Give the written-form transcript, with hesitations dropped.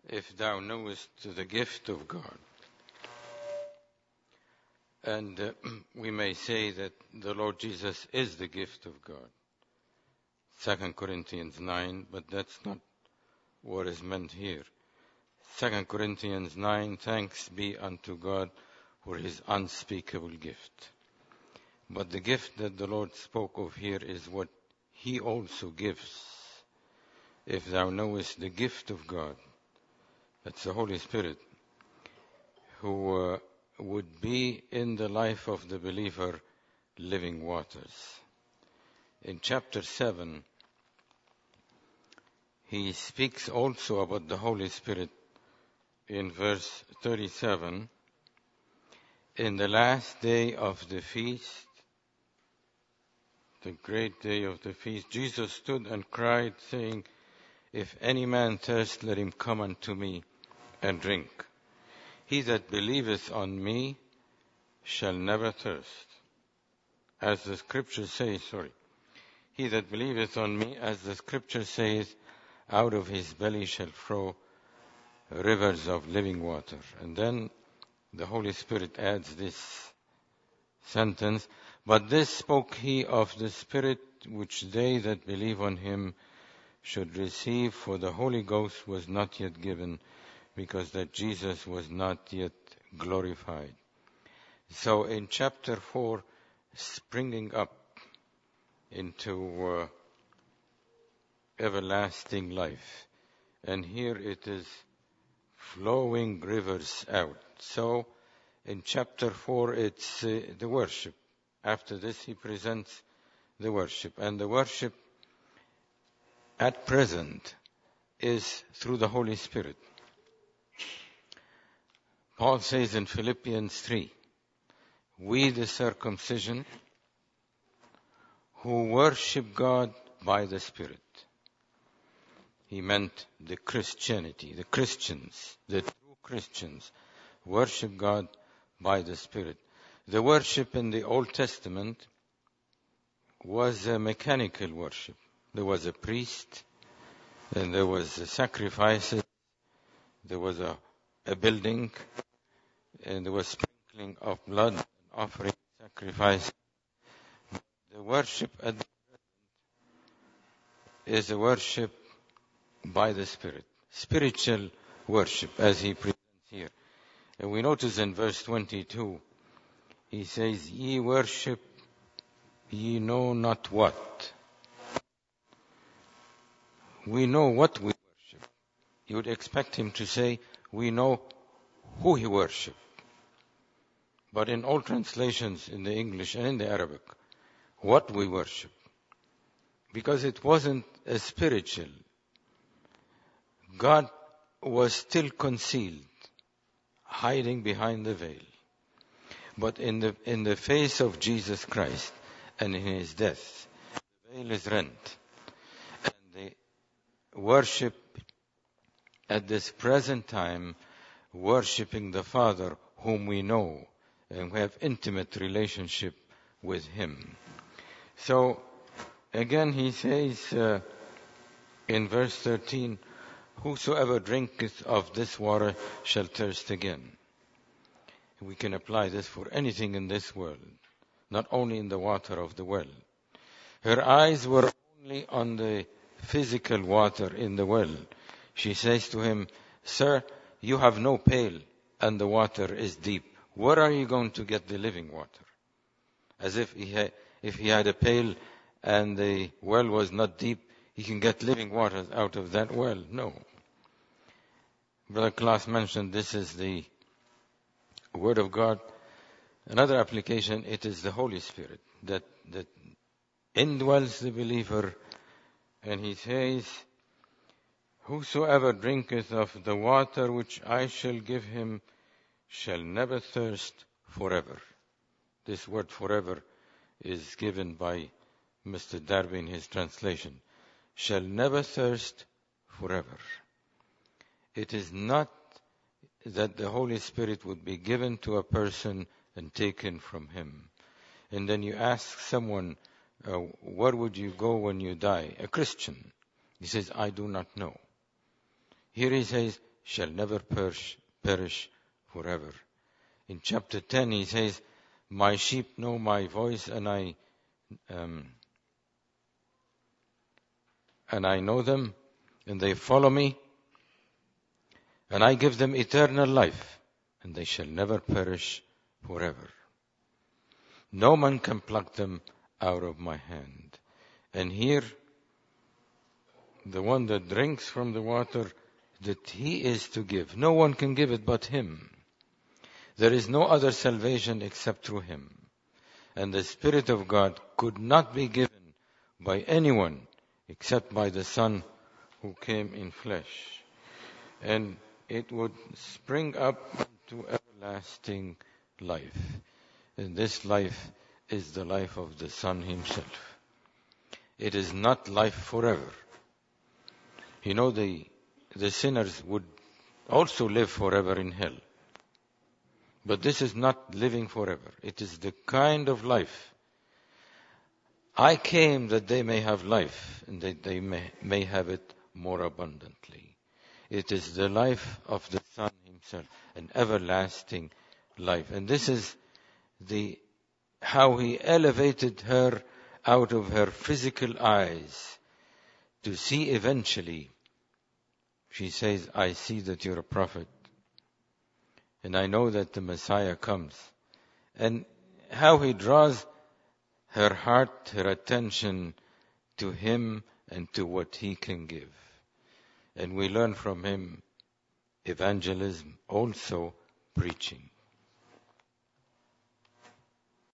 if thou knowest the gift of God. And we may say that the Lord Jesus is the gift of God. 2 Corinthians 9, but that's not what is meant here. 2 Corinthians 9, thanks be unto God for his unspeakable gift. But the gift that the Lord spoke of here is what he also gives. If thou knowest the gift of God, that's the Holy Spirit, who would be in the life of the believer living waters. In chapter 7, he speaks also about the Holy Spirit in verse 37. In the last day of the feast, the great day of the feast, Jesus stood and cried, saying, If any man thirst, let him come unto me and drink. He that believeth on me shall never thirst. As the scripture says, He that believeth on me, as the scripture says, out of his belly shall flow rivers of living water. And then the Holy Spirit adds this sentence, But this spoke he of the Spirit which they that believe on him should receive, for the Holy Ghost was not yet given, because that Jesus was not yet glorified. So in chapter 4, springing up into everlasting life. And here it is flowing rivers out. So in chapter 4, it's the worship. After this, he presents the worship. And the worship at present is through the Holy Spirit. Paul says in Philippians 3, we the circumcision who worship God by the Spirit. He meant the Christianity, the Christians, the true Christians worship God by the Spirit. The worship in the Old Testament was a mechanical worship. There was a priest, and there was sacrifices, there was a building, and there was sprinkling of blood, and offering sacrifice. The worship at the present is a worship by the Spirit, spiritual worship, as he presents here. And we notice in verse 22, he says, Ye worship, ye know not what. We know what we worship. You would expect him to say, we know who he worship. But in all translations, in the English and in the Arabic, what we worship. Because it wasn't a spiritual. God was still concealed, hiding behind the veil. But in the face of Jesus Christ and in his death, the veil is rent. And the worship at this present time, worshiping the Father whom we know and we have intimate relationship with him. So again he says in verse 13, Whosoever drinketh of this water shall thirst again. We can apply this for anything in this world, not only in the water of the well. Her eyes were only on the physical water in the well. She says to him, Sir, you have no pail and the water is deep. Where are you going to get the living water? As if he had a pail and the well was not deep, he can get living water out of that well. No. Brother Klaas mentioned this is the Word of God. Another application, it is the Holy Spirit that indwells the believer. And he says, Whosoever drinketh of the water which I shall give him shall never thirst forever. This word forever is given by Mr. Darby in his translation. Shall never thirst forever. It is not that the Holy Spirit would be given to a person and taken from him. And then you ask someone, where would you go when you die? A Christian. He says, I do not know. Here he says, shall never perish forever. In chapter 10 he says, my sheep know my voice, and I know them, and they follow me, and I give them eternal life, and they shall never perish forever. No man can pluck them out of my hand. And here, the one that drinks from the water that he is to give, no one can give it but him. There is no other salvation except through him. And the Spirit of God could not be given by anyone except by the Son who came in flesh. And it would spring up to everlasting life. And this life is the life of the Son himself. It is not life forever. You know, the sinners would also live forever in hell. But this is not living forever. It is the kind of life. I came that they may have life, and that they may have it more abundantly. It is the life of the Son himself, an everlasting life. And this is how he elevated her out of her physical eyes to see eventually. She says, I see that you're a prophet, and I know that the Messiah comes. And how he draws her heart, her attention to him and to what he can give. And we learn from him evangelism, also preaching.